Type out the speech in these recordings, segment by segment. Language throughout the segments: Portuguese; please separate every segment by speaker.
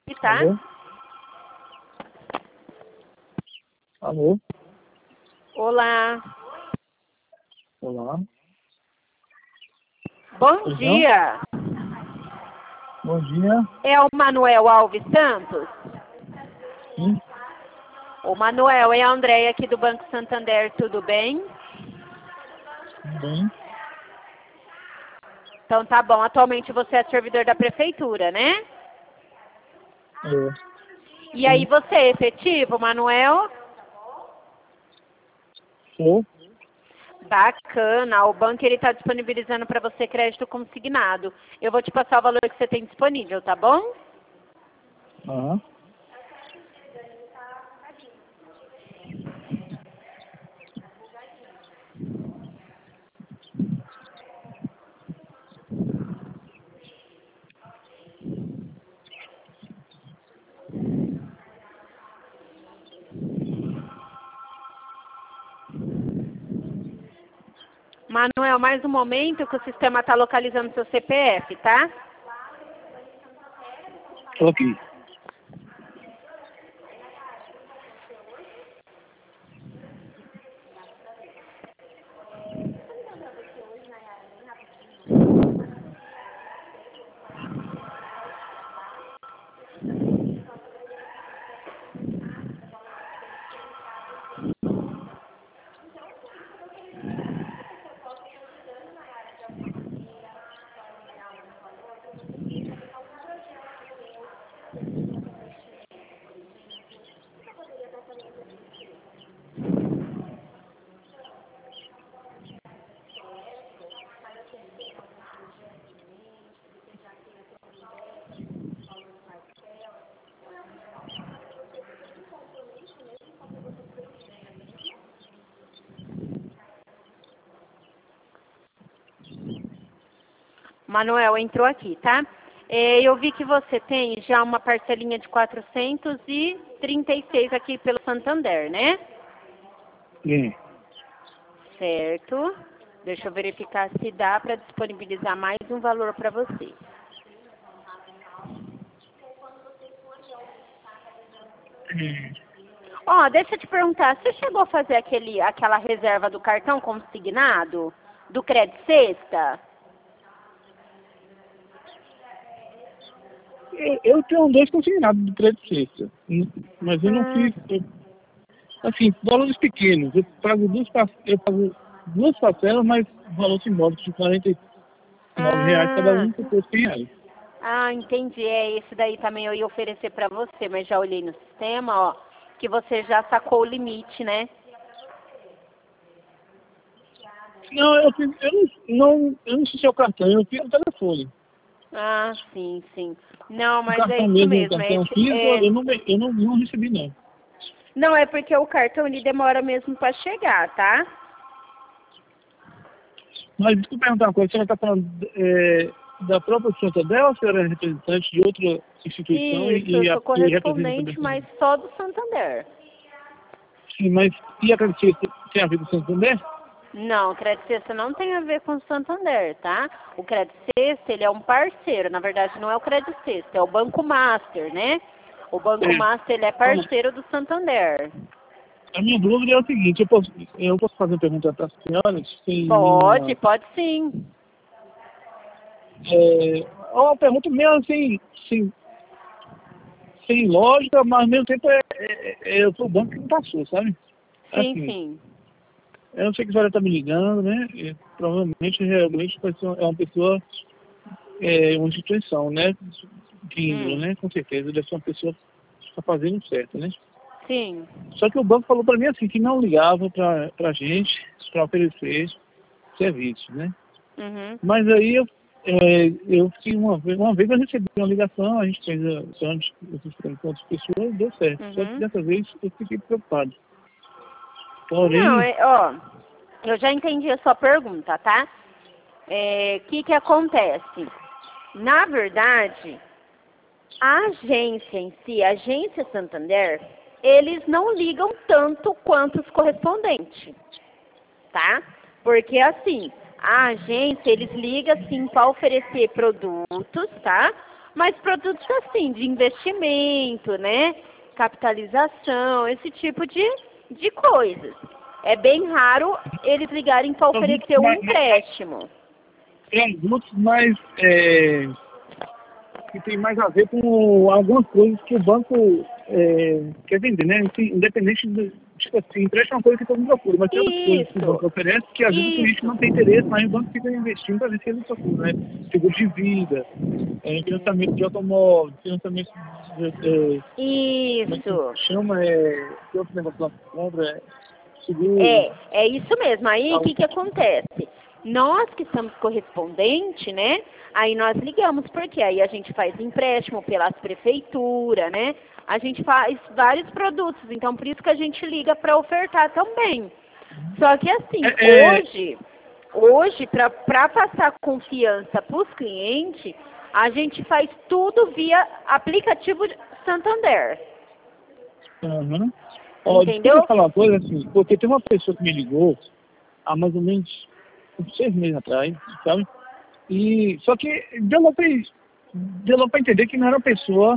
Speaker 1: Tá?
Speaker 2: Alô? Alô?
Speaker 1: Olá.
Speaker 2: Olá.
Speaker 1: Bom
Speaker 2: Pois não?
Speaker 1: dia.
Speaker 2: Bom dia.
Speaker 1: É o Manuel Alves Santos?
Speaker 2: Sim,
Speaker 1: O Manuel, é a Andréia aqui do Banco Santander, tudo bem?
Speaker 2: tudo bem.
Speaker 1: Então tá bom, atualmente você é servidor da prefeitura, né?
Speaker 2: É,
Speaker 1: E aí você é efetivo, Manuel?
Speaker 2: sou.
Speaker 1: Bacana, o banco ele está disponibilizando para você crédito consignado. Eu vou te passar o valor que você tem disponível, tá bom?
Speaker 2: Aham.
Speaker 1: Manuel, mais um momento que o sistema está localizando seu CPF, tá?
Speaker 2: Tô aqui.
Speaker 1: Manuel, entrou aqui, tá? Eu vi que você tem já uma parcelinha de 436 aqui pelo Santander, né?
Speaker 2: Sim.
Speaker 1: Certo. Deixa eu verificar se dá para disponibilizar mais um valor para você. Ó, deixa eu te perguntar, você chegou a fazer aquela reserva do cartão consignado? Do Crédito Sexta?
Speaker 2: Eu tenho dois consignados de crédito sexta, mas eu não fiz, assim, valores pequenos. Eu pago duas parcelas, mas valor simbólico de R$ 49 cada um, por R$ 100.
Speaker 1: Entendi. Esse daí também eu ia oferecer para você, mas já olhei no sistema, ó, que você já sacou o limite, né?
Speaker 2: Não, eu não sei se é o cartão, eu fiz o telefone.
Speaker 1: Sim, sim. Não,
Speaker 2: O
Speaker 1: mas é
Speaker 2: cartão
Speaker 1: isso
Speaker 2: mesmo, o
Speaker 1: mesmo.
Speaker 2: cartão físico, eu não recebi, não.
Speaker 1: Não, é porque o cartão ele demora mesmo para chegar, tá?
Speaker 2: Mas desculpa perguntar uma coisa, a senhora está falando da própria Santander ou a senhora é representante de outra instituição
Speaker 1: Isso, eu
Speaker 2: e
Speaker 1: sou
Speaker 2: representa também
Speaker 1: correspondente,
Speaker 2: a Santander?
Speaker 1: mas só do Santander.
Speaker 2: Sim, mas e a Credit tem a ver com o Santander?
Speaker 1: Não, o Crédito Sexta não tem a ver com o Santander, tá? O Crédito Sexta, ele é um parceiro, na verdade não é o Crédito Sexta, é o Banco Master, né? O Banco
Speaker 2: É.
Speaker 1: Master, ele é parceiro do Santander.
Speaker 2: A minha dúvida é o seguinte, eu posso fazer uma pergunta para a senhora, sem
Speaker 1: Pode,
Speaker 2: nenhuma...
Speaker 1: pode sim.
Speaker 2: É uma pergunta meio assim, sem lógica, mas ao mesmo tempo eu sou o banco que me passou, sabe?
Speaker 1: Sim,
Speaker 2: Assim,
Speaker 1: sim.
Speaker 2: eu não sei que a senhora está me ligando, né? Provavelmente, realmente, é uma pessoa, uma instituição, né? De índole, né? Com certeza, deve ser uma pessoa que está fazendo certo, né?
Speaker 1: Sim.
Speaker 2: Só que o banco falou para mim assim, que não ligava para a gente para oferecer serviços, né?
Speaker 1: Uhum.
Speaker 2: Mas aí eu fiz uma vez eu recebi uma ligação, a gente fez antes com outras pessoas, deu certo. Só que
Speaker 1: Uhum.
Speaker 2: dessa vez eu fiquei preocupado.
Speaker 1: Não,
Speaker 2: Porém,
Speaker 1: ó, eu já entendi a sua pergunta, tá? Que acontece? Na verdade, a agência em si, a agência Santander, eles não ligam tanto quanto os correspondentes, tá? Porque assim, a agência, eles ligam assim para oferecer produtos, tá? mas produtos assim, de investimento, né? Capitalização, esse tipo de coisas. É bem raro eles ligarem para oferecer um empréstimo.
Speaker 2: Produtos mais que tem mais a ver com algumas coisas que o banco quer vender, né? Independente de, tipo assim, empréstimo é uma coisa que todo mundo procura, mas tem outras coisas que o banco oferece que às vezes o cliente não tem interesse, mas o banco fica investindo para ver se ele procura, né? Seguro de vida, financiamento de automóvel, financiamento de...
Speaker 1: Isso.
Speaker 2: Chama, que outro negócio lá compra, seguro...
Speaker 1: É isso mesmo. Aí, o que acontece? Nós que somos correspondente, né? Aí nós ligamos, porque aí a gente faz empréstimo pelas prefeituras, né? A gente faz vários produtos, então por isso que a gente liga para ofertar também. Só que assim, hoje para passar confiança para os clientes, a gente faz tudo via aplicativo Santander.
Speaker 2: Uhum.
Speaker 1: Entendeu?
Speaker 2: Deixa eu falar uma coisa assim, porque tem uma pessoa que me ligou há mais ou menos 6 meses atrás, sabe? E, só que deu lá para entender que não era uma pessoa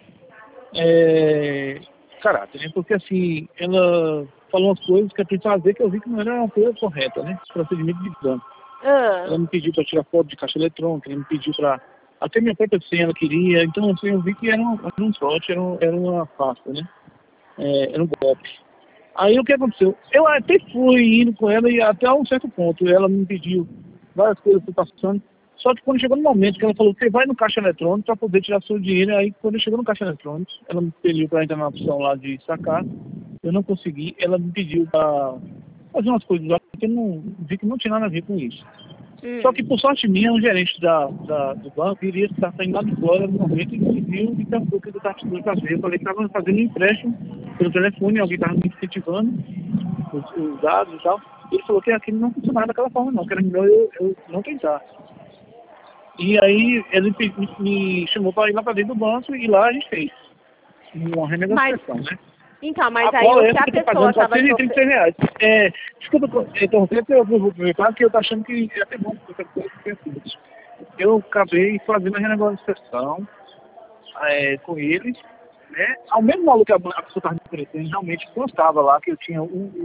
Speaker 2: caráter, né? Porque assim, ela falou umas coisas que eu precisava fazer que eu vi que não era uma coisa correta, né? Procedimento de banco. Ela me pediu para tirar foto de caixa eletrônica, ela me pediu para... Até minha própria senha ela queria, então assim, eu vi que era um trote, era uma farsa, né? Era um golpe. Aí o que aconteceu? Eu até fui indo com ela e até um certo ponto ela me pediu várias coisas que eu passando. Só que quando chegou no momento que ela falou, você vai no caixa eletrônico para poder tirar seu dinheiro, aí quando chegou no caixa eletrônico, ela me pediu para entrar na opção lá de sacar, eu não consegui, ela me pediu para fazer umas coisas lá, porque eu não vi que não tinha nada a ver com isso. Só que por sorte minha, um gerente do banco iria estar saindo lá de fora no momento em que viu e pensou que eu estava precisando fazer. Eu falei que estava fazendo um empréstimo pelo telefone, alguém estava me incentivando os dados e tal. Ele falou que aquilo não funcionava daquela forma não, que era melhor eu não tentar. E aí ele me chamou para ir lá para dentro do banco e lá a gente fez uma renegociação, né?
Speaker 1: Então, mas aí o que a pessoa estava...
Speaker 2: R$436. Desculpa interromper, eu vou aproveitar que eu estou achando que é até bom eu acabei fazendo a renegociação com eles, né? Ao mesmo valor que a pessoa estava me oferecendo, realmente constava lá que eu tinha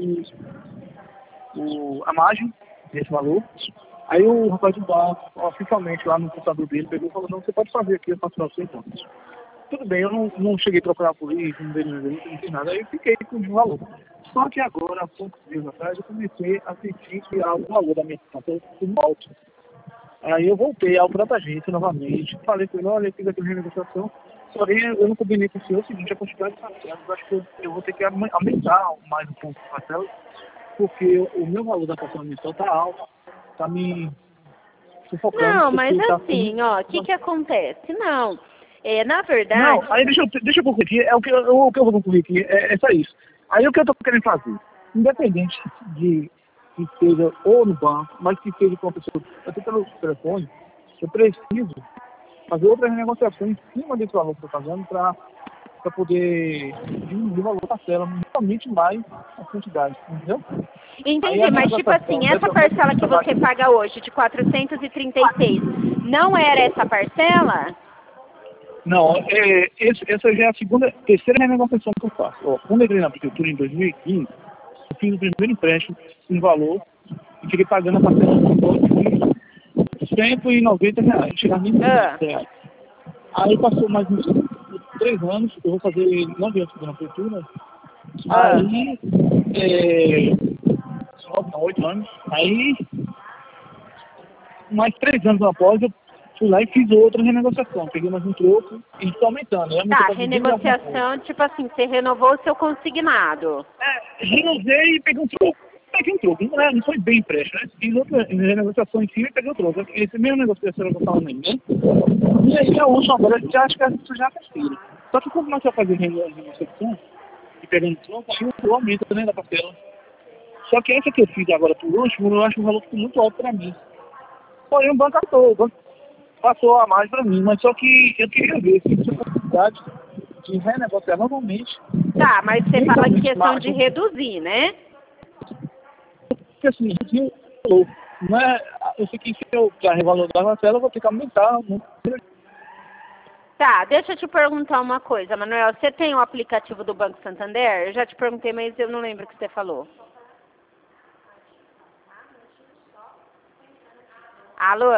Speaker 2: a margem desse valor. Aí o rapaz do banco, oficialmente lá no computador dele, pegou e falou, não, você pode fazer aqui, eu faço para você então. Tudo bem, eu não cheguei a procurar por isso, não fiz nada, aí eu fiquei com o valor. Só que agora, há poucos dias atrás, eu comecei a sentir que o valor da minha conta ficou muito alto. Aí eu voltei ao próprio agente novamente, falei com ele, olha, eu fiz aquela renegociação, porém eu não combinei com o senhor o seguinte, a quantidade de parcelas, eu acho que eu vou ter que aumentar mais o ponto de parcelas, porque o meu valor da parcela mensal está alto, está me sufocando.
Speaker 1: Não, mas assim, ó, o que acontece? Não. Na verdade...
Speaker 2: Não, aí deixa eu concluir, o que eu vou concluir aqui, é só isso. Aí o que eu estou querendo fazer, independente de que seja ou no banco, mas que seja com uma pessoa, até pelo telefone, eu preciso fazer outra renegociação em cima desse valor que eu estou pagando para poder diminuir o valor da parcela, somente mais a quantidade, entendeu?
Speaker 1: Entendi, mas tipo assim, essa parcela que você paga hoje, de 436, não era essa parcela?
Speaker 2: Não, essa já é a terceira renegociação que eu faço. Quando eu entrei na prefeitura em 2015, eu fiz o primeiro empréstimo em valor e fiquei pagando a parcela de R$190, chegar a R$1.200. Aí passou mais uns 3 anos, eu vou fazer 9 anos na prefeitura, aí, 8 anos, aí, mais 3 anos após, eu fui lá e fiz outra renegociação, peguei mais um troco e estou aumentando.
Speaker 1: Tá, renegociação, tipo assim, você renovou o seu consignado.
Speaker 2: Renovei e peguei um troco. Não foi bem empréstimo, né? Fiz outra renegociação em cima e peguei o troco. Esse mesmo negociação que eu falando aí, né? E aí a última agora, já acho que isso já fez. Só que quando nós vamos fazer renegociação e pegando troco, aí o aumento, né, da parcela. Só que essa que eu fiz agora por último, eu acho um valor muito alto para mim. Porém, o banco passou a mais para mim, mas só que eu queria ver se tinha possibilidade de renegociar novamente.
Speaker 1: Tá, mas você fala que questão de reduzir, né?
Speaker 2: Porque assim, não é, eu sei que se eu já revalorizar a parcela, eu vou ter que aumentar. Né?
Speaker 1: Tá, deixa eu te perguntar uma coisa, Manuel. Você tem o aplicativo do Banco Santander? Eu já te perguntei, mas eu não lembro o que você falou. Alô?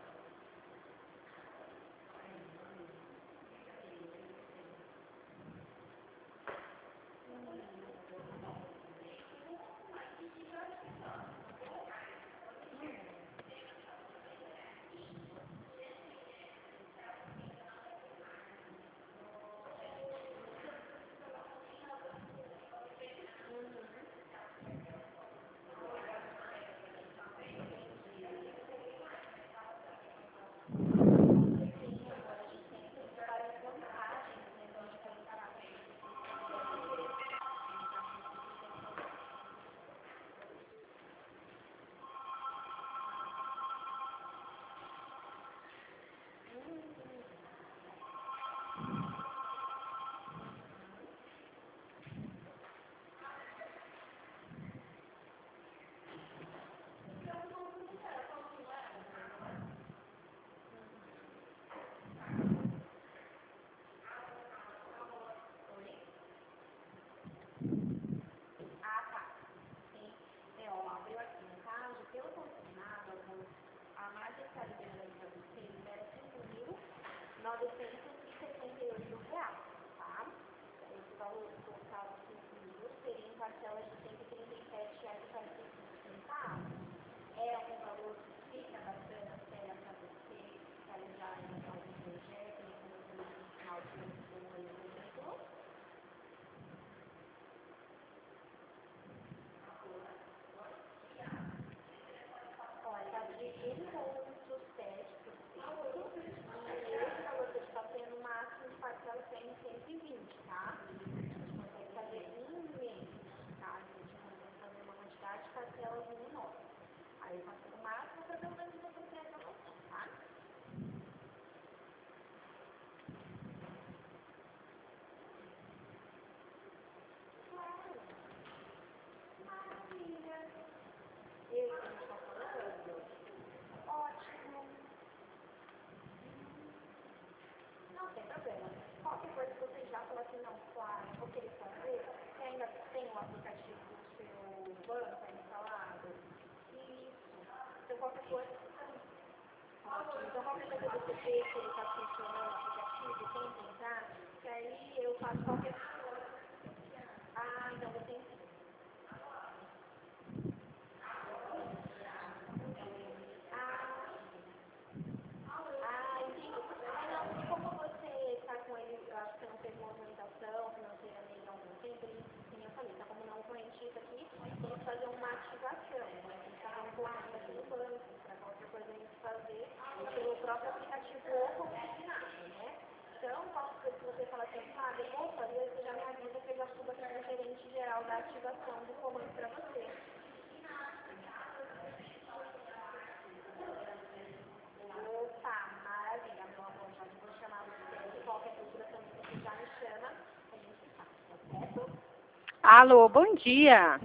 Speaker 1: Alô, bom dia.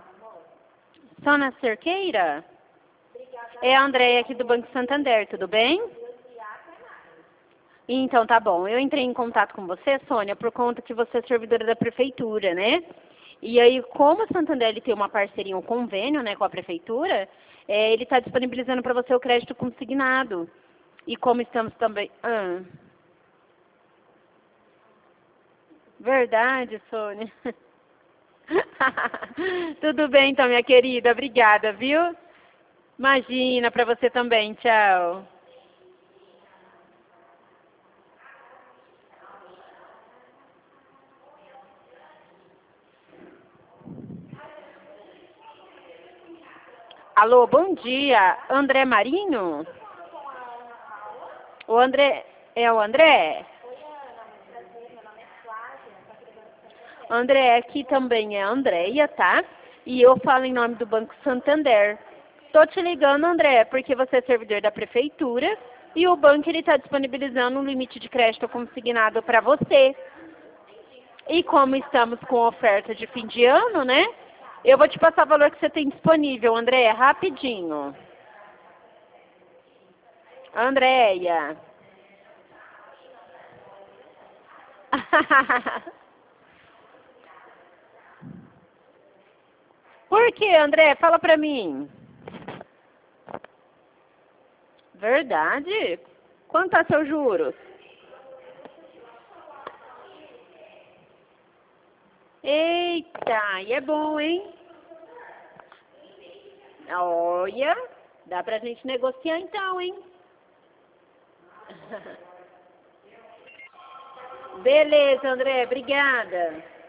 Speaker 1: Sônia Cerqueira? É a Andréia aqui do Banco Santander, tudo bem? Então, tá bom. Eu entrei em contato com você, Sônia, por conta que você é servidora da prefeitura, né? E aí, como o Santander ele tem uma parceria, um convênio, né, com a prefeitura, ele está disponibilizando para você o crédito consignado. E como estamos também... Verdade, Sônia. Tudo bem, então, minha querida. Obrigada, viu? Imagina, para você também. Tchau. Alô, bom dia. André Marinho? O André... É o André? André, aqui também é a Andréia, tá? E eu falo em nome do Banco Santander. Tô te ligando, André, porque você é servidor da prefeitura e o banco está disponibilizando um limite de crédito consignado para você. E como estamos com oferta de fim de ano, né? Eu vou te passar o valor que você tem disponível, André, rapidinho. Andréia. Por que, André? Fala pra mim. Verdade? Quanto tá seus juros? Eita, e é bom, hein? Olha, dá pra gente negociar então, hein? Beleza, André, obrigada.